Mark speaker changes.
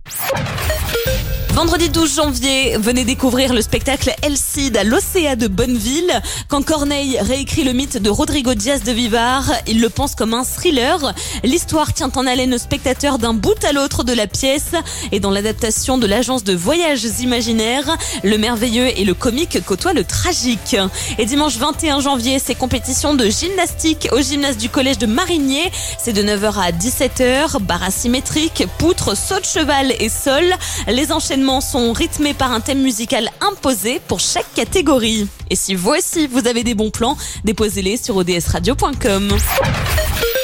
Speaker 1: Vendredi 12 janvier, venez découvrir le spectacle El Cid à l'Océa de Bonneville. Quand Corneille réécrit le mythe de Rodrigo Diaz de Vivar, il le pense comme un thriller. L'histoire tient en haleine le spectateur d'un bout à l'autre de la pièce. Et dans l'adaptation de l'agence de voyages imaginaires, le merveilleux et le comique côtoient le tragique. Et dimanche 21 janvier, c'est compétition de gymnastique au gymnase du collège de Marigné. C'est de 9h à 17h, barre asymétrique, poutre, saut de cheval et sol. Les enchaînements sont rythmés par un thème musical imposé pour chaque catégorie. Et si vous aussi vous avez des bons plans, déposez-les sur odsradio.com.